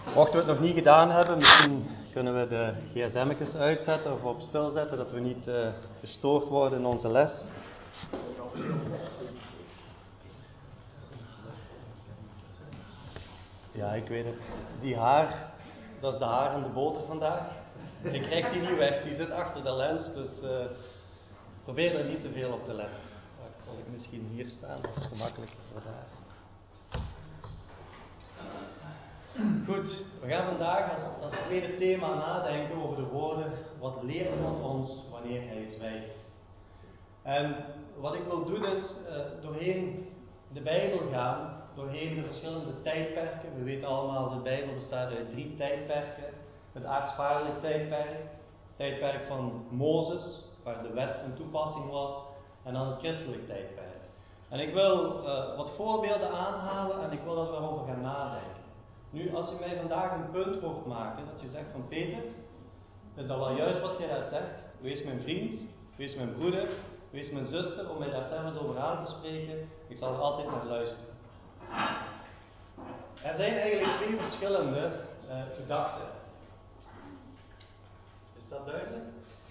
Mochten we het nog niet gedaan hebben, misschien kunnen we de gsm'tjes uitzetten of op stil zetten, dat we niet gestoord worden in onze les. Ja, ik weet het. Die haar, dat is de haar en de boter vandaag. Ik krijg die niet weg, die zit achter de lens, dus probeer er niet te veel op te letten. Wacht, zal ik misschien hier staan, dat is gemakkelijker voor daar. Goed, we gaan vandaag als tweede thema nadenken over de woorden: wat leert God ons wanneer Hij zwijgt? En wat ik wil doen is doorheen de Bijbel gaan, doorheen de verschillende tijdperken. We weten allemaal, de Bijbel bestaat uit 3 tijdperken. Het aartsvaderlijk tijdperk, het tijdperk van Mozes, waar de wet een toepassing was, en dan het christelijk tijdperk. En ik wil wat voorbeelden aanhalen en ik wil dat we erover gaan nadenken. Nu, als je mij vandaag een punt hoort maken, dat je zegt van Peter, is dat wel juist wat jij daar zegt? Wees mijn vriend, wees mijn broeder, wees mijn zuster, om mij daar zelfs over aan te spreken. Ik zal er altijd naar luisteren. Er zijn eigenlijk 2 verschillende gedachten. Is dat duidelijk?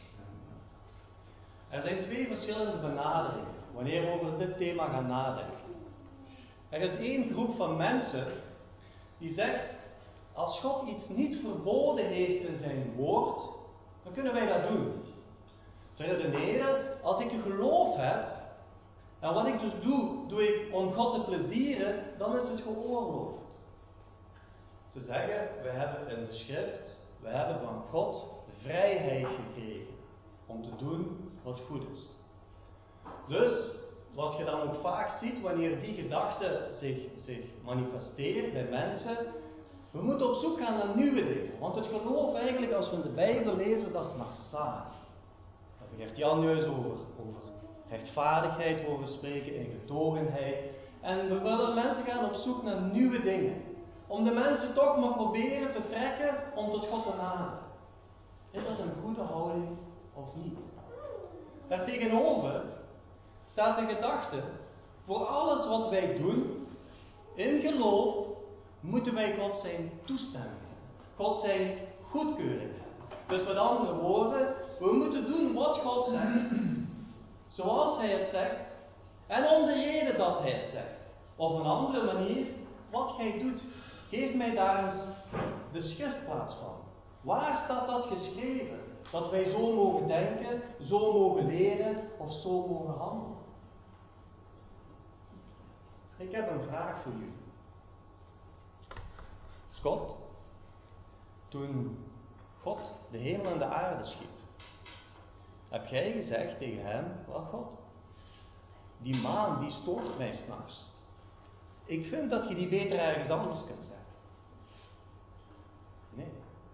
Er zijn 2 verschillende benaderingen wanneer we over dit thema gaan nadenken. Er is 1 groep van mensen die zegt: als God iets niet verboden heeft in zijn woord, dan kunnen wij dat doen. Ze redeneren: als ik geloof heb, en wat ik dus doe ik om God te plezieren, dan is het geoorloofd. Ze zeggen: we hebben in de schrift, we hebben van God vrijheid gekregen om te doen wat goed is. Dus, wat je dan ook vaak ziet wanneer die gedachte zich manifesteert bij mensen, we moeten op zoek gaan naar nieuwe dingen. Want het geloof eigenlijk, als we in de Bijbel lezen, dat is maar saai. Daar begint Jan juist over rechtvaardigheid horen spreken, in getogenheid. En we willen mensen gaan op zoek naar nieuwe dingen. Om de mensen toch maar proberen te trekken om tot God te naderen. Is dat een goede houding of niet? Daartegenover staat de gedachte: voor alles wat wij doen, in geloof, moeten wij God zijn toestemming hebben. God zijn goedkeuring hebben. Dus met andere woorden, we moeten doen wat God zegt, zoals Hij het zegt, en om de reden dat Hij het zegt. Of een andere manier, wat Gij doet, geef mij daar eens de schriftplaats van. Waar staat dat geschreven? Dat wij zo mogen denken, zo mogen leren of zo mogen handelen. Ik heb een vraag voor jullie. Scott, toen God de hemel en de aarde schiep, heb jij gezegd tegen hem: wel God, die maan die stoort mij 's nachts. Ik vind dat je die beter ergens anders kunt zetten. Nee.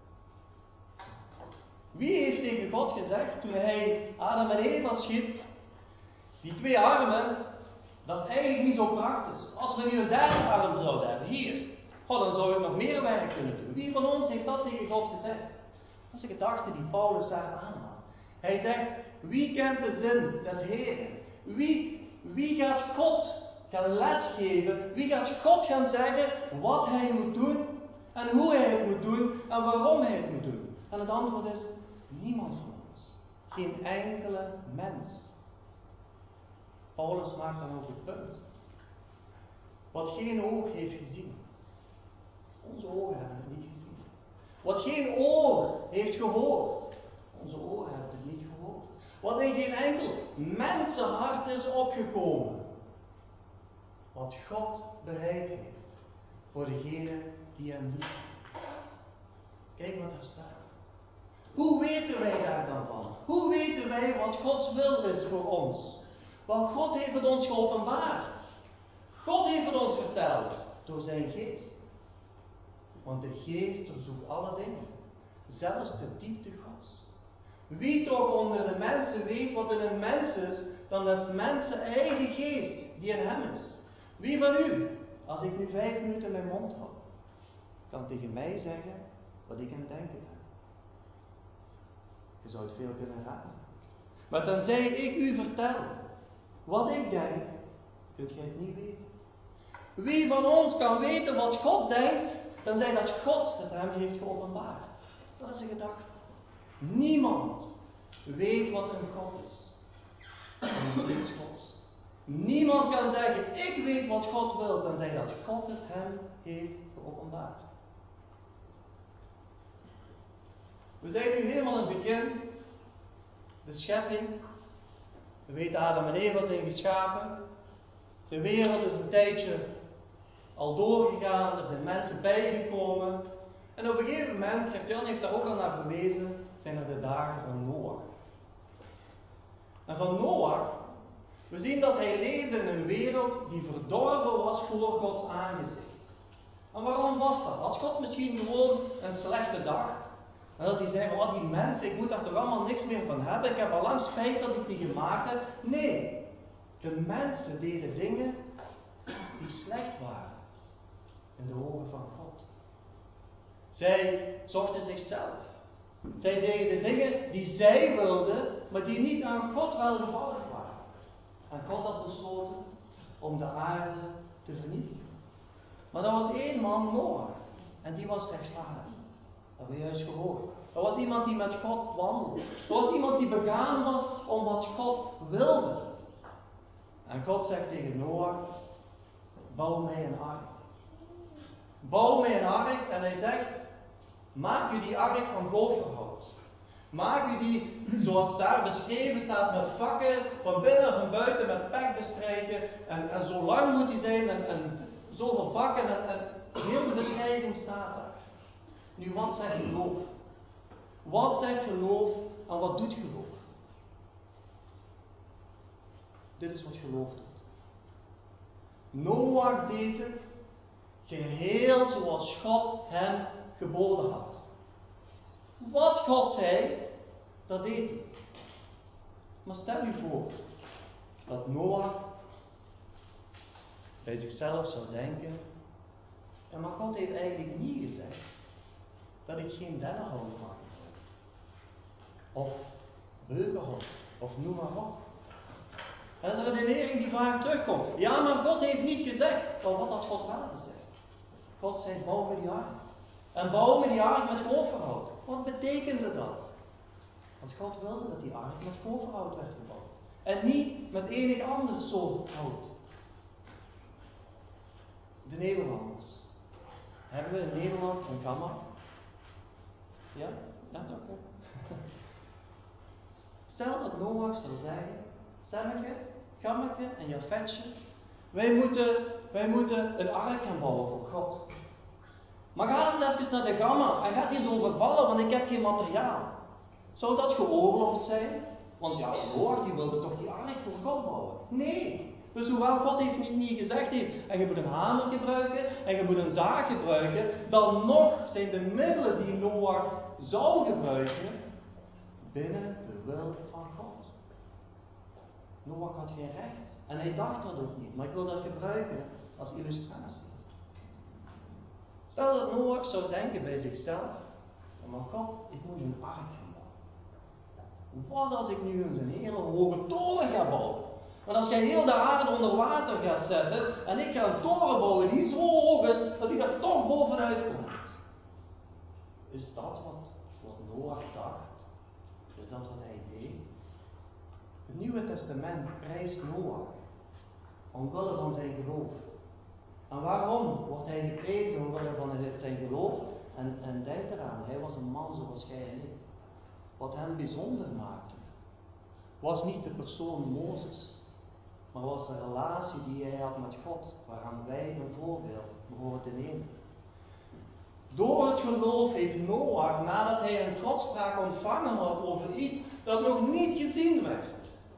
Wie heeft tegen God gezegd toen hij Adam en Eva schiep: die 2 armen, dat is eigenlijk niet zo praktisch. Als we nu een 3e arm zouden hebben, hier, dan zou ik nog meer werk kunnen doen. Wie van ons heeft dat tegen God gezegd? Dat is de gedachte die Paulus daar aanhaalt. Hij zegt: wie kent de zin des Heren? Wie gaat God gaan lesgeven? Wie gaat God gaan zeggen wat hij moet doen en hoe hij het moet doen en waarom hij het moet doen? En het antwoord is: niemand van ons. Geen enkele mens. Paulus maakt dan ook het punt. Wat geen oog heeft gezien. Onze ogen hebben het niet gezien. Wat geen oor heeft gehoord. Onze oren hebben het niet gehoord. Wat in geen enkel mensenhart is opgekomen. Wat God bereid heeft voor degene die hem lief hebben. Kijk wat er staat. Hoe weten wij daar dan van? Hoe weten wij wat Gods wil is voor ons? Want God heeft het ons geopenbaard. God heeft het ons verteld door zijn geest. Want de geest doorzoekt alle dingen. Zelfs de diepte Gods. Wie toch onder de mensen weet wat in een mens is, dan is mensen eigen geest die in hem is. Wie van u, als ik nu 5 minuten mijn mond hou, kan tegen mij zeggen wat ik aan het denken ben? Je zou het veel kunnen raden. Maar tenzij ik u vertel wat ik denk, kunt gij het niet weten. Wie van ons kan weten wat God denkt, tenzij dat God het hem heeft geopenbaard. Dat is een gedachte. Niemand weet wat een God is. En niets Gods. Niemand kan zeggen, ik weet wat God wil, tenzij dat God het hem heeft geopenbaard. We zijn nu helemaal in het begin. De schepping. We weten, Adam en Eva zijn geschapen. De wereld is een tijdje al doorgegaan. Er zijn mensen bijgekomen. En op een gegeven moment, Gert-Jan heeft daar ook al naar verwezen, zijn er de dagen van Noach. En van Noach, we zien dat hij leefde in een wereld die verdorven was voor Gods aangezicht. En waarom was dat? Had God misschien gewoon een slechte dag? En dat hij zei, oh die mensen, ik moet daar toch allemaal niks meer van hebben. Ik heb al lang spijt dat ik die gemaakt heb. Nee, de mensen deden dingen die slecht waren in de ogen van God. Zij zochten zichzelf. Zij deden dingen die zij wilden, maar die niet aan God welgevallig waren. En God had besloten om de aarde te vernietigen. Maar er was één man, Noach. En die was rechtvaardig. Dat hebben we juist gehoord. Er was iemand die met God wandelde. Er was iemand die begaan was om wat God wilde. En God zegt tegen Noach, bouw mij een ark. Bouw mij een ark. En hij zegt, maak u die ark van goferhout. Maak u die, zoals daar beschreven staat, met vakken, van binnen en van buiten, met pek bestrijken. En zo lang moet die zijn en zoveel vakken en heel de beschrijving staat daar. Nu, wat zegt geloof? Wat zegt geloof en wat doet geloof? Dit is wat geloof doet. Noach deed het geheel zoals God hem geboden had. Wat God zei, dat deed hij. Maar stel u voor dat Noach bij zichzelf zou denken, ja, maar God heeft eigenlijk niet gezegd dat ik geen dennenhout mag gebruiken. Of beukenhout, of noem maar op. En dat is een redenering die vaak terugkomt. Ja, maar God heeft niet gezegd. Maar wat had God wel gezegd? God zei, bouw me die ark. En bouw me die ark met goferhout. Wat betekende dat? Want God wilde dat die ark met goferhout werd gebouwd. En niet met enig ander soort hout. De Nederlanders. Hebben we in Nederland een gamma? Ja? Ja toch? Ja. Stel dat Noach zou zeggen, Semmeke, Gammeke en Jafetje, wij moeten een ark gaan bouwen voor God. Maar ga eens even naar de gamma en gaat hier overvallen, want ik heb geen materiaal. Zou dat geoorloofd zijn? Want ja, Noach die wilde toch die ark voor God bouwen? Nee. Dus hoewel God niet gezegd heeft, en je moet een hamer gebruiken, en je moet een zaag gebruiken, dan nog zijn de middelen die Noach zou gebruiken, binnen de wil van God. Noach had geen recht. En hij dacht dat ook niet. Maar ik wil dat gebruiken als illustratie. Stel dat Noach zou denken bij zichzelf, maar God, ik moet een ark gaan bouwen. Wat als ik nu eens een hele hoge toren ga bouwen? Want als jij heel de aarde onder water gaat zetten en ik ga een toren bouwen die zo hoog is dat hij er toch bovenuit komt. Is dat wat Noach dacht? Is dat wat hij deed? Het Nieuwe Testament prijst Noach omwille van zijn geloof. En waarom wordt hij geprezen omwille van zijn geloof? En denk eraan, hij was een man zoals jij en ik. Wat hem bijzonder maakte, was niet de persoon Mozes, maar was de relatie die hij had met God, waaraan wij een voorbeeld behoren te nemen. Door het geloof heeft Noach, nadat hij een godspraak ontvangen had over iets dat nog niet gezien werd.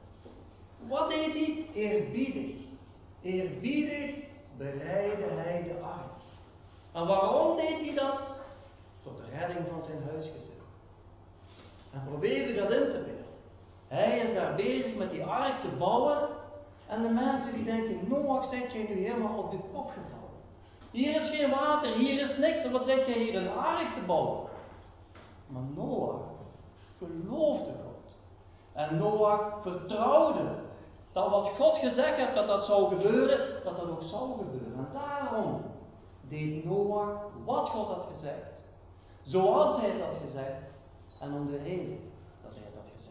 Wat deed hij? Eerbiedig. Eerbiedig bereidde hij de ark. En waarom deed hij dat? Tot de redding van zijn huisgezin. En probeer je dat in te beelden. Hij is daar bezig met die ark te bouwen. En de mensen die denken, Noach, zit jij nu helemaal op je kop gevallen. Hier is geen water, hier is niks. En wat zit jij hier een ark te bouwen? Maar Noach geloofde God. En Noach vertrouwde dat wat God gezegd heeft dat zou gebeuren, dat ook zou gebeuren. En deed Noach wat God had gezegd, zoals hij het had gezegd en om de reden dat hij het had gezegd.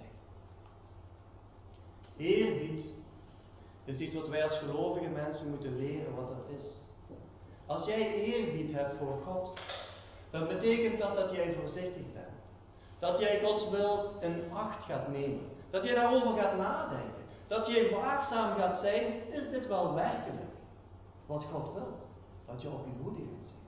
Eerbied is iets wat wij als gelovige mensen moeten leren wat dat is. Als jij eerbied hebt voor God, dan betekent dat jij voorzichtig bent. Dat jij Gods wil in acht gaat nemen. Dat jij daarover gaat nadenken. Dat jij waakzaam gaat zijn, is dit wel werkelijk wat God wil? Dat je op je hoede gaat zijn.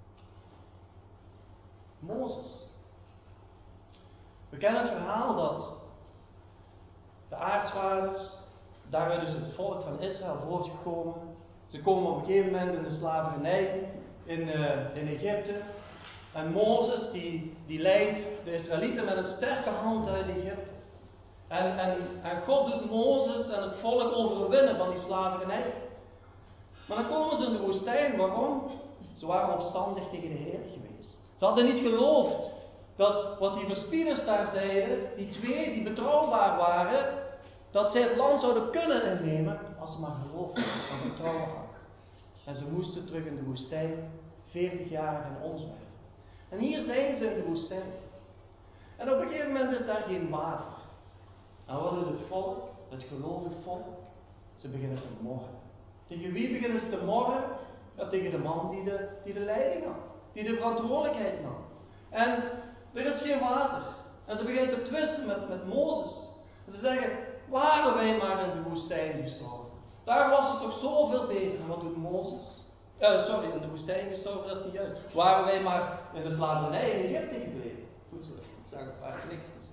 Mozes. We kennen het verhaal dat de aartsvaders, daaruit is het volk van Israël voortgekomen. Ze komen op een gegeven moment in de slavernij in Egypte. En Mozes die leidt de Israëlieten met een sterke hand uit Egypte. En God doet Mozes en het volk overwinnen van die slavernij. Maar dan komen ze in de woestijn. Waarom? Ze waren opstandig tegen de Heer geweest. Ze hadden niet geloofd dat wat die verspieders daar zeiden, die twee die betrouwbaar waren, dat zij het land zouden kunnen innemen als ze maar geloofden en vertrouwen hadden. En ze moesten terug in de woestijn 40 jaar gaan omzwerven. En hier zijn ze in de woestijn. En op een gegeven moment is daar geen water. En wat doet het volk, het gelovig volk? Ze beginnen te morren. Tegen wie beginnen ze te morren? Ja, tegen de man die de leiding had. Die de verantwoordelijkheid nam. En er is geen water. En ze beginnen te twisten met Mozes. En ze zeggen, waren wij maar in de woestijn gestorven. Daar was het toch zoveel beter. En wat doet Mozes? In de woestijn gestorven, dat is niet juist. Waren wij maar in de slavernij in Egypte gebleven. Goed zo, ik zag een paar kniksjes.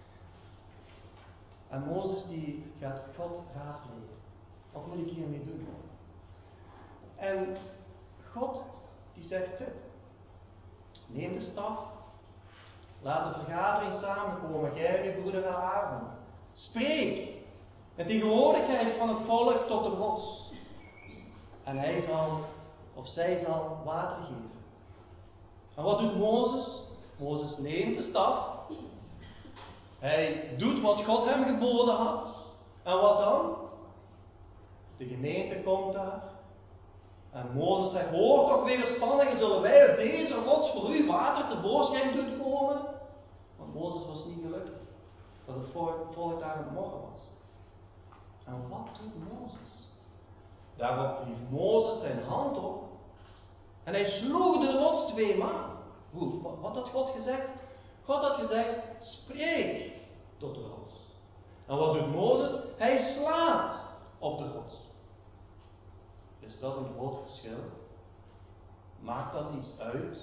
En Mozes die gaat God raadplegen. Wat moet ik hiermee doen? En God die zegt dit. Neem de staf. Laat de vergadering samenkomen. Jij en uw broeder Aaron. Spreek in tegenwoordigheid van het volk tot de rots. En hij zal, of zij zal, water geven. En wat doet Mozes? Mozes neemt de staf. Hij doet wat God hem geboden had. En wat dan? De gemeente komt daar. En Mozes zegt, hoor toch wederspannigen, zullen wij uit deze rots voor u water tevoorschijn doen komen? Want Mozes was niet gelukkig dat het volk daar aan het morgen was. En wat doet Mozes? Daarop hief Mozes zijn hand op en hij sloeg de rots 2 maal. Wat had God gezegd? God had gezegd, spreek tot de rots. En wat doet Mozes? Hij slaat op de rots. Is dat een groot verschil? Maakt dat iets uit?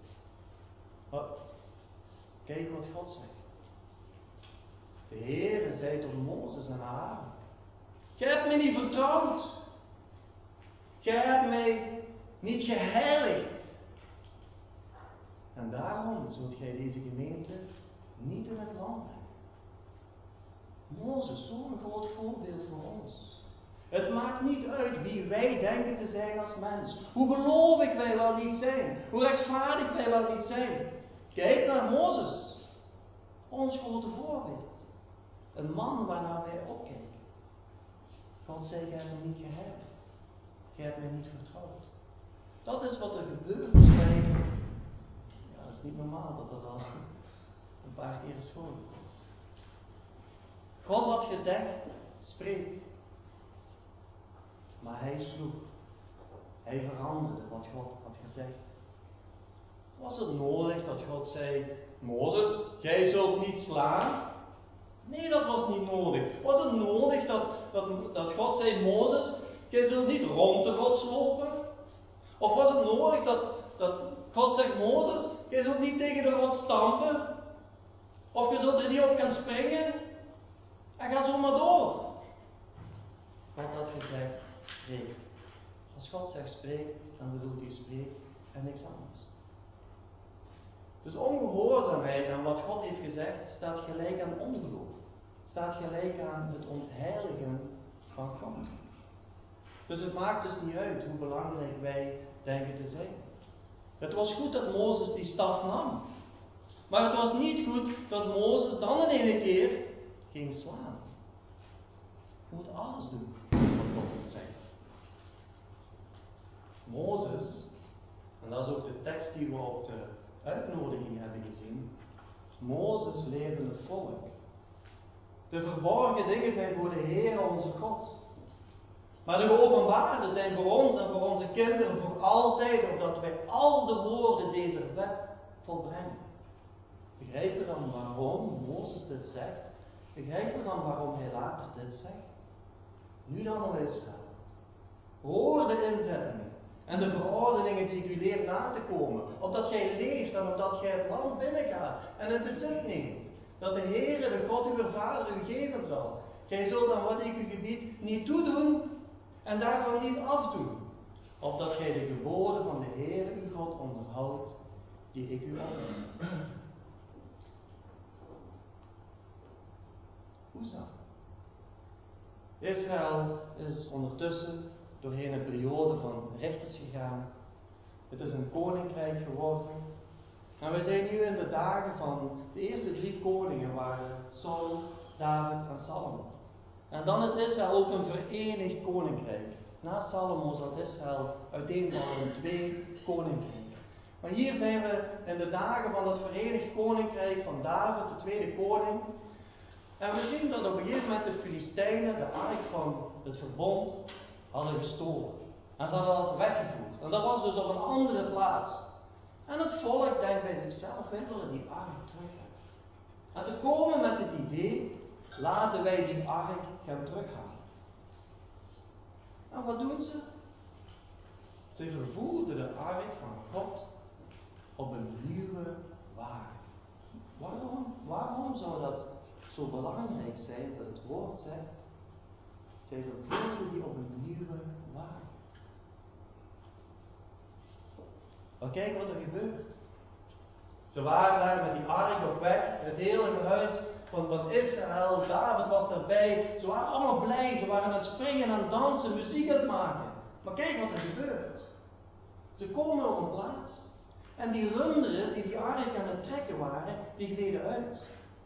Kijk wat God zegt. De Heere zei tot Mozes en Aaron: Gij hebt mij niet vertrouwd. Gij hebt mij niet geheiligd. En daarom zult gij deze gemeente niet in het land brengen. Mozes, zo'n groot voorbeeld voor ons. Het maakt niet uit wie wij denken te zijn als mens. Hoe gelovig wij wel niet zijn. Hoe rechtvaardig wij wel niet zijn. Kijk naar Mozes. Ons grote voorbeeld. Een man waarnaar wij opkijken. God zei, gij hebt mij niet geheiligd. Gij hebt mij niet vertrouwd. Dat is wat er gebeurt bij... Ja, dat is niet normaal dat dat al een paar keer is voorgekomen. God had gezegd, spreek. Maar hij sloeg. Hij veranderde wat God had gezegd. Was het nodig dat God zei, Mozes, jij zult niet slaan? Nee, dat was niet nodig. Was het nodig dat God zei, Mozes, jij zult niet rond de rots lopen? Of was het nodig dat God zegt, Mozes, jij zult niet tegen de rots stampen? Of je zult er niet op gaan springen? En ga zo maar door. God had gezegd, spreek. Als God zegt spreek, dan bedoelt hij spreek en niks anders. Dus ongehoorzaamheid aan wat God heeft gezegd, staat gelijk aan ongeloof. Staat gelijk aan het ontheiligen van God. Dus het maakt dus niet uit hoe belangrijk wij denken te zijn. Het was goed dat Mozes die staf nam. Maar het was niet goed dat Mozes dan in ene keer ging slaan. Je moet alles doen wat God wil zeggen. Mozes En dat is ook de tekst die we op de uitnodiging hebben gezien. Mozes leerde het volk. De verborgen dingen zijn voor de Heer onze God. Maar de geopenbaarde zijn voor ons en voor onze kinderen voor altijd, opdat wij al de woorden deze wet volbrengen. Begrijpen we dan waarom Mozes dit zegt? Begrijpen we dan waarom hij later dit zegt? Nu dan, o Israël, hoor de inzettingen en de verordeningen die ik u leer na te komen, opdat gij leeft en opdat gij het land binnengaat en het bezit neemt, dat de Heere, de God uw vader, u geven zal. Gij zult aan wat ik u gebied niet toedoen en daarvan niet afdoen, opdat gij de geboden van de Heere uw God onderhoudt, die ik u opleg. Uza. Israël is ondertussen doorheen een periode van rechters gegaan. Het is een koninkrijk geworden. En we zijn nu in de dagen van de eerste 3 koningen waren Saul, David en Salomo. En dan is Israël ook een verenigd koninkrijk. Na Salomo zal Israël uiteenvallen in 2 koninkrijken. Maar hier zijn we in de dagen van dat verenigd koninkrijk van David, de tweede koning. En we zien dat op een gegeven moment de Filistijnen de ark van het verbond hadden gestolen. En ze hadden dat weggevoerd. En dat was dus op een andere plaats. En het volk denkt bij zichzelf, wij willen die ark terug hebben. En ze komen met het idee, laten wij die ark gaan terughalen. En wat doen ze? Ze vervoerden de ark van God op een nieuwe wagen. Waarom zou dat zo belangrijk zijn dat het woord zegt? Zij vervoerden die op een nieuwe wagen. Maar kijk wat er gebeurt. Ze waren daar met die ark op weg, het hele huis van Israël, David was daarbij. Ze waren allemaal blij, ze waren aan het springen, aan het dansen, muziek aan het maken. Maar kijk wat er gebeurt. Ze komen op een plaats en die runderen die die ark aan het trekken waren, die gleden uit.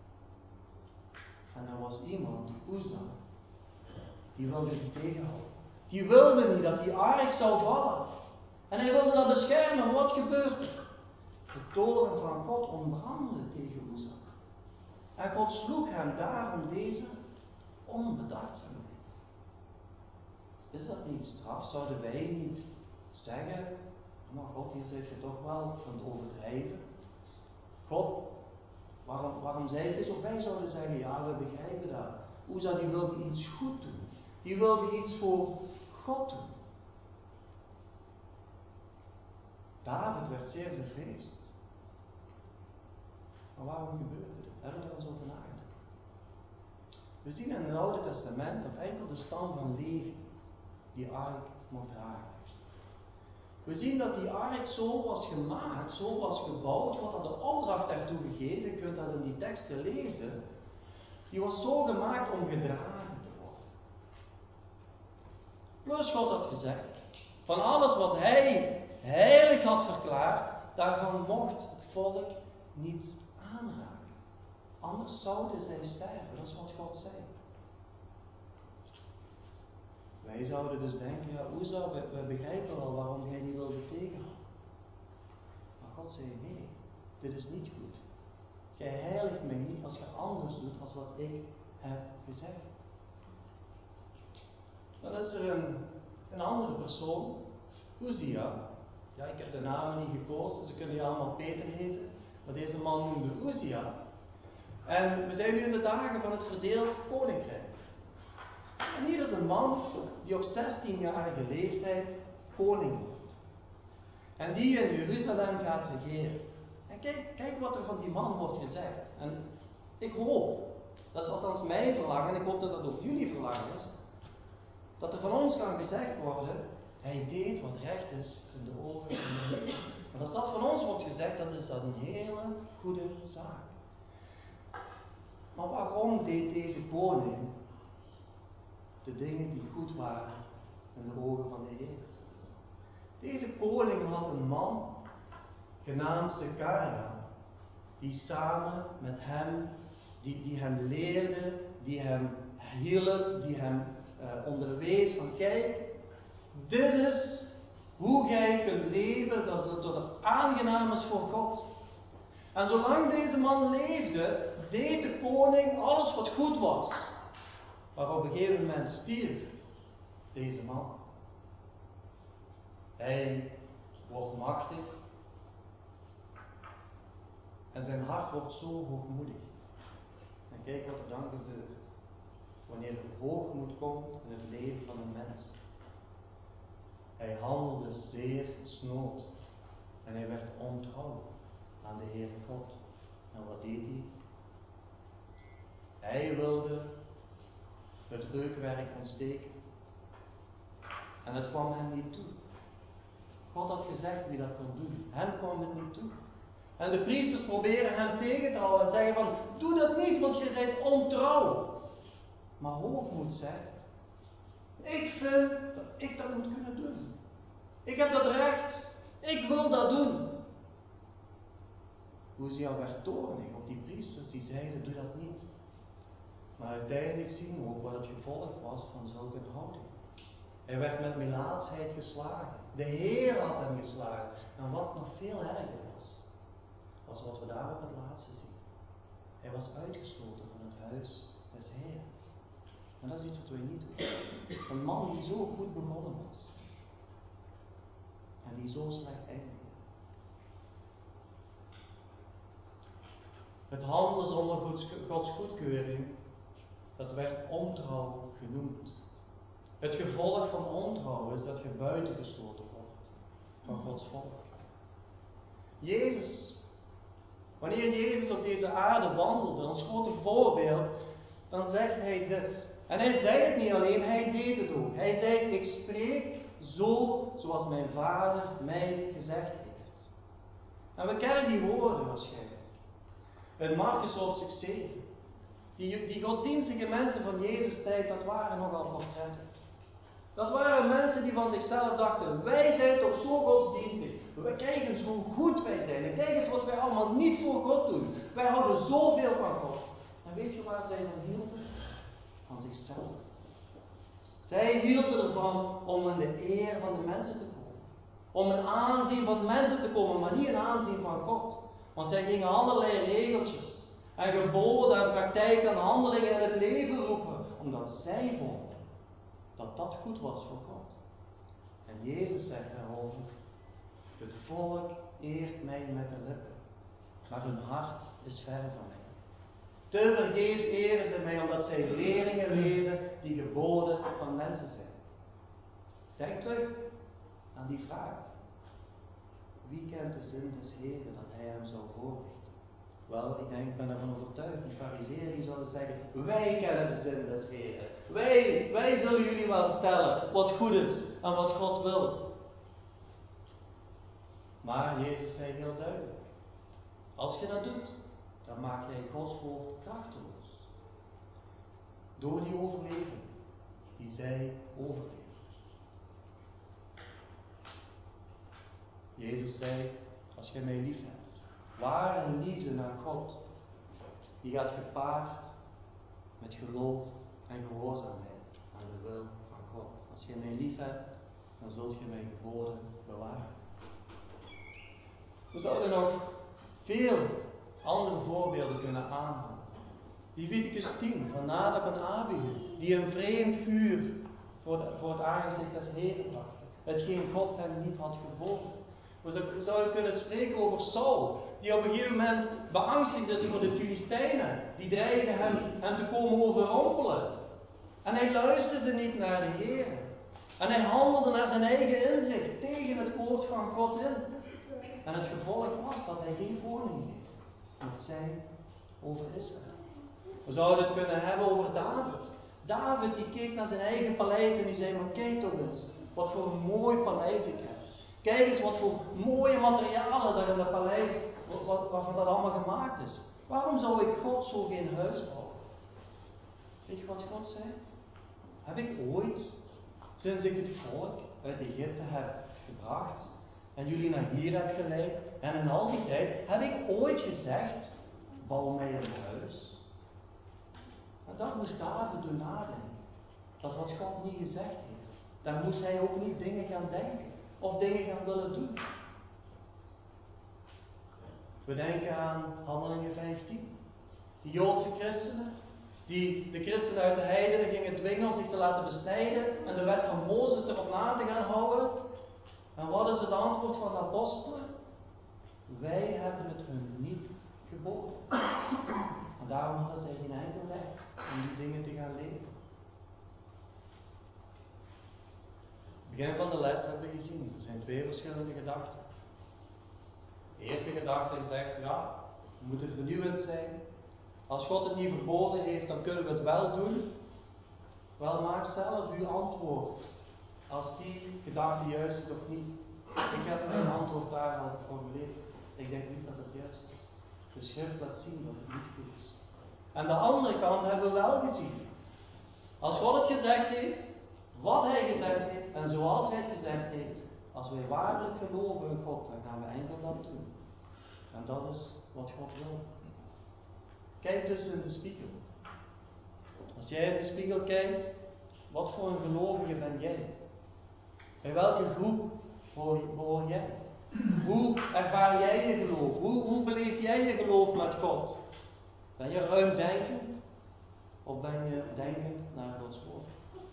En er was iemand, Uza, die wilde die tegenhouden. Die wilde niet dat die ark zou vallen. En hij wilde dat beschermen. Wat gebeurt er? De toorn van God ontbrandde tegen Uza. En God sloeg hem daarom deze onbedachtzaamheid. Is dat niet straf? Zouden wij niet zeggen, maar God, hier zit je toch wel aan het overdrijven. God, waarom zei je zo? Of wij zouden zeggen, ja, we begrijpen dat. Uza die wilde iets goed doen. Die wilde iets voor God doen. David werd zeer bevreesd. Maar waarom gebeurde dit? Hebben we er eens over nagedacht? We zien in het Oude Testament dat enkel de stam van Levi die ark mocht dragen. We zien dat die ark zo was gemaakt, zo was gebouwd. God had de opdracht daartoe gegeven. Je kunt dat in die teksten lezen. Die was zo gemaakt om gedragen te worden. Plus God had gezegd, van alles wat hij heilig had verklaard, daarvan mocht het volk niets aanraken. Anders zouden zij sterven. Dat is wat God zei. Wij zouden dus denken, ja, Uza, we begrijpen wel waarom jij die wilde tegenhouden. Maar God zei, nee, dit is niet goed. Jij heiligt mij niet als je anders doet als wat ik heb gezegd. Dan is er een andere persoon, Uzia. Ja, ik heb de namen niet gekozen, ze kunnen je allemaal Peter heten. Maar deze man noemde Uzia. En we zijn nu in de dagen van het verdeeld koninkrijk. En hier is een man die op 16-jarige leeftijd koning wordt. En die in Jeruzalem gaat regeren. En kijk wat er van die man wordt gezegd. En ik hoop, dat is althans mijn verlangen, en ik hoop dat dat ook jullie verlangen is, dat er van ons kan gezegd worden, hij deed wat recht is in de ogen van de Heer. Maar als dat van ons wordt gezegd, dan is dat een hele goede zaak. Maar waarom deed deze koning de dingen die goed waren in de ogen van de Heer? Deze koning had een man genaamd Zekaria, die samen met hem, die hem leerde, die hem hielp, die hem onderwees van kijk, dit is Hoe jij kunt leven dat het aangenaam is voor God. En zolang deze man leefde, deed de koning alles wat goed was. Maar op een gegeven moment stierf deze man. Hij wordt machtig. En zijn hart wordt zo hoogmoedig. En kijk wat er dan gebeurt. Wanneer er hoogmoed komt in het leven van een mens. Hij handelde zeer snood. En hij werd ontrouw aan de Heere God. En wat deed hij? Hij wilde het reukwerk ontsteken. En het kwam hem niet toe. God had gezegd wie dat kon doen. Hem kwam het niet toe. En de priesters proberen hem tegen te houden en zeggen van, doe dat niet, want je bent ontrouw. Maar hoogmoed zegt, ik vind dat ik dat moet kunnen doen. Ik heb dat recht. Ik wil dat doen. Uzia werd toornig op die priesters die zeiden, doe dat niet. Maar uiteindelijk zien we ook wat het gevolg was van zulke houding. Hij werd met melaatsheid geslagen. De Heer had hem geslagen. En wat nog veel erger was wat we daar op het laatste zien. Hij was uitgesloten van het huis des Heeren. En dat is iets wat wij niet willen. Een man die zo goed begonnen was. En die zo slecht eindigde. Het handelen zonder Gods goedkeuring, dat werd ontrouw genoemd. Het gevolg van ontrouw is dat je buitengesloten wordt van Gods volk. Wanneer Jezus op deze aarde wandelde, ons grote voorbeeld, dan zegt hij dit. En hij zei het niet alleen, hij deed het ook. Hij zei, ik spreek zo zoals mijn Vader mij gezegd heeft. En we kennen die woorden waarschijnlijk. In Marcus hoofdstuk 7. Die godsdienstige mensen van Jezus' tijd, dat waren nogal portretten. Dat waren mensen die van zichzelf dachten, wij zijn toch zo godsdienstig. Kijk eens hoe goed wij zijn. En kijk eens wat wij allemaal niet voor God doen. Wij houden zoveel van God. En weet je waar zij van hielden? Van zichzelf. Zij hielden ervan om in de eer van de mensen te komen. Om een aanzien van mensen te komen, maar niet een aanzien van God. Want zij gingen allerlei regeltjes en geboden en praktijken en handelingen in het leven roepen. Omdat zij vonden dat dat goed was voor God. En Jezus zegt daarover, het volk eert mij met de lippen, maar hun hart is ver van mij. Te vergeefs eren ze mij omdat zij leringen leren die geboden van mensen zijn. Denk terug aan die vraag. Wie kent de zin des Heren dat hij hem zou voorrichten? Wel, ik ben ervan overtuigd, die farizeeën die zouden zeggen, wij kennen de zin des Heren. Wij zullen jullie wel vertellen wat goed is en wat God wil. Maar Jezus zei heel duidelijk, als je dat doet, dan maak jij Gods woord krachteloos. Door die overleving die zij overleven. Jezus zei, als jij mij lief hebt, ware liefde naar God, die gaat gepaard met geloof en gehoorzaamheid aan de wil van God. Als je mij lief hebt, dan zult je mijn geboden bewaren. We zouden nog veel andere voorbeelden kunnen aanhalen. Leviticus 10 van Nadab en Abihu, die een vreemd vuur voor het aangezicht des Heren brachten. Hetgeen God hen niet had geboden. We zouden kunnen spreken over Saul, die op een gegeven moment beangstigd is voor de Filistijnen. Die dreigen hem te komen overrompelen. En hij luisterde niet naar de Heer. En hij handelde naar zijn eigen inzicht, tegen het woord van God in. En het gevolg was dat hij geen voorning mocht zijn over Israël. We zouden het kunnen hebben over David. David die keek naar zijn eigen paleis en die zei, maar kijk toch eens, wat voor een mooi paleis ik heb. Kijk eens wat voor mooie materialen daar in dat paleis, waarvan dat allemaal gemaakt is. Waarom zou ik God zo geen huis bouwen? Weet je wat God zei? Heb ik ooit, sinds ik het volk uit Egypte heb gebracht en jullie naar hier heb geleid, en in al die tijd, heb ik ooit gezegd, bouw mij een huis? En dat moest David doen nadenken. Dat wat God niet gezegd heeft. Dan moest hij ook niet dingen gaan denken. of dingen gaan willen doen. We denken aan Handelingen 15. Die Joodse christenen, die de christenen uit de heidenen gingen dwingen om zich te laten besnijden en de wet van Mozes erop na te gaan houden. En wat is het antwoord van de apostelen? Wij hebben het hun niet geboden. En daarom hadden zij geen enkel recht om die dingen te gaan leven. Begin van de les hebben we gezien, er zijn twee verschillende gedachten. De eerste gedachte zegt, ja, we moeten vernieuwend zijn. Als God het niet verboden heeft, dan kunnen we het wel doen. Wel, maak zelf uw antwoord. Als die gedachte juist is of niet. Ik heb mijn antwoord daar al geformuleerd. Ik denk niet dat het juist is. De schrift laat zien dat het niet goed is. En de andere kant hebben we wel gezien. Als God het gezegd heeft, wat Hij gezegd heeft en zoals Hij het gezegd heeft, als wij waarlijk geloven in God, dan gaan we enkel dat doen. En dat is wat God wil. Kijk dus in de spiegel. Als jij in de spiegel kijkt, wat voor een gelovige ben jij? Bij welke groep behoor jij? Hoe ervaar jij je geloof? Hoe beleef jij je geloof met God? Ben je ruimdenkend? Of ben je denkend naar Gods woord?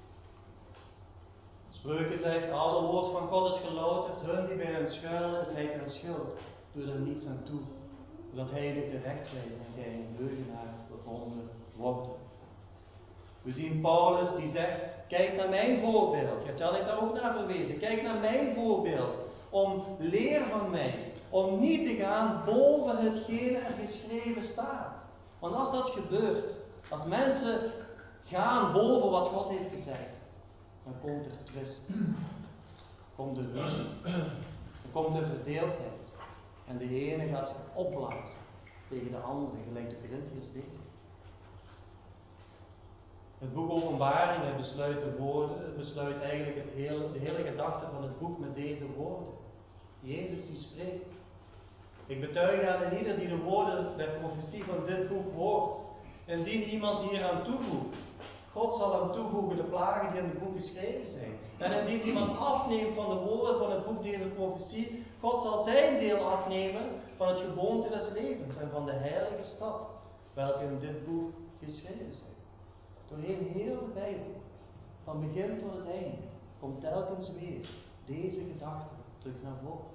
Spreuken zegt, alle woord van God is gelouterd. Hun die bij hem schuilen, is hij ten schuld. Doe er niets aan toe. Zodat hij je terecht wijst en jij een leugenaar bevonden wordt. We zien Paulus die zegt, kijk naar mijn voorbeeld. Gert-Jan heeft daar ook naar verwezen. Kijk naar mijn voorbeeld. Leer van mij. Om niet te gaan boven hetgene er geschreven staat. Want als dat gebeurt, als mensen gaan boven wat God heeft gezegd, dan komt er twist. Komt er ruzie. Dan komt er verdeeldheid. En de ene gaat zich opblazen tegen de andere, gelijk de Corinthiërs deden. Het boek Openbaringen besluit eigenlijk de hele gedachte van het boek met deze woorden. Jezus die spreekt. Ik betuig aan ieder die de woorden der profetie van dit boek hoort. Indien iemand hier aan toevoegt, God zal hem toevoegen de plagen die in het boek geschreven zijn. En indien iemand afneemt van de woorden van het boek deze profetie, God zal zijn deel afnemen van het geboomte des levens en van de heilige stad, welke in dit boek geschreven zijn. Doorheen heel de Bijbel, van begin tot het einde, komt telkens weer deze gedachte terug naar voren.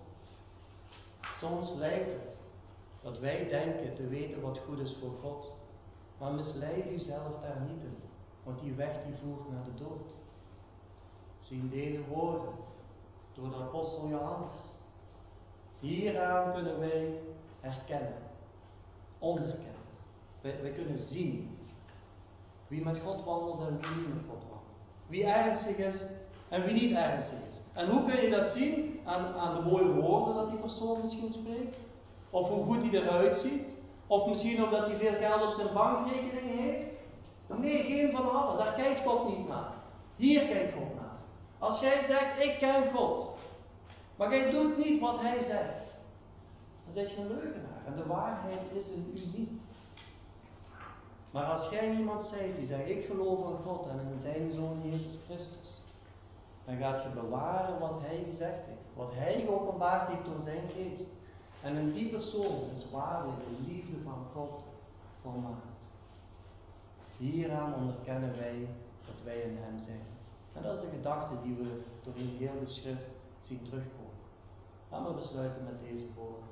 Soms lijkt het dat wij denken te weten wat goed is voor God, maar misleid u zelf daar niet in, want die weg die voert naar de dood. We zien deze woorden door de apostel Johannes. Hieraan kunnen wij herkennen, onderkennen. Wij kunnen zien wie met God wandelt en wie niet met God wandelt. Wie ernstig is en wie niet ernstig is. En hoe kun je dat zien? Aan de mooie woorden dat die persoon misschien spreekt. Of hoe goed hij eruit ziet. Of misschien ook dat hij veel geld op zijn bankrekening heeft. Nee, geen van allen. Daar kijkt God niet naar. Hier kijkt God naar. Als jij zegt, ik ken God. Maar jij doet niet wat hij zegt. Dan zeg je een leugenaar. En de waarheid is in u niet. Maar als jij iemand zijt die zegt, ik geloof in God en in zijn Zoon Jezus Christus. Dan gaat je bewaren wat hij gezegd heeft. Wat hij geopenbaard heeft door zijn geest. En in die persoon is waarlijk de liefde van God volmaakt. Hieraan onderkennen wij dat wij in hem zijn. En dat is de gedachte die we doorheen heel de schrift zien terugkomen. Laten we besluiten met deze woorden.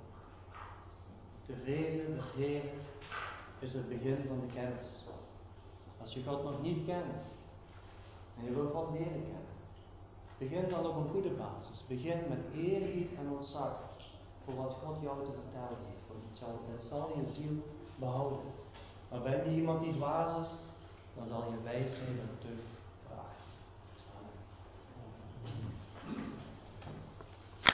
Te vrezen des Heeren is het begin van de kennis. Als je God nog niet kent en je wilt God leren kennen, begin dan op een goede basis. Begin met eerbied en ontzag voor wat God jou te vertellen heeft. Want het zal je ziel behouden. Maar ben je iemand die dwaas is, dan zal je wijsheid en tucht